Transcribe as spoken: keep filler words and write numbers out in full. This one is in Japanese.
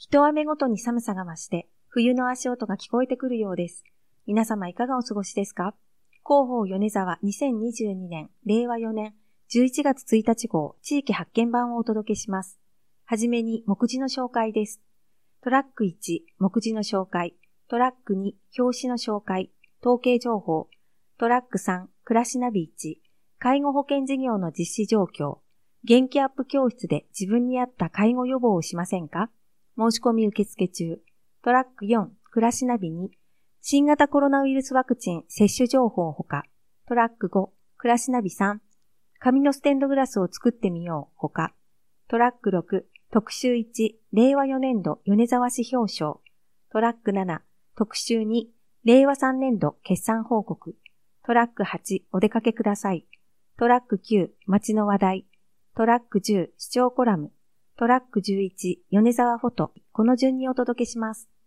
一雨ごとに寒さが増して、冬の足音が聞こえてくるようです。皆様いかがお過ごしですか？広報米沢にせんにじゅうにねんれいわよねんじゅういちがつついたち号地域発見版をお届けします。はじめに目次の紹介です。トラックいち、目次の紹介。トラックに、表紙の紹介。統計情報。トラックさん、暮らしナビいち、介護保険事業の実施状況。元気アップ教室で自分に合った介護予防をしませんか？申し込み受付中。トラックよん、暮らしナビに、新型コロナウイルスワクチン接種情報ほか。トラックご、暮らしナビさん、紙のステンドグラスを作ってみようほか。トラックろく、特集いち、れいわよねんど米沢市表彰。トラックなな、特集に、れいわさんねんど決算報告。トラックはち、お出かけください。トラックきゅう、街の話題。トラックじゅう、視聴コラム。トラックじゅういち、米沢フォト。この順にお届けします。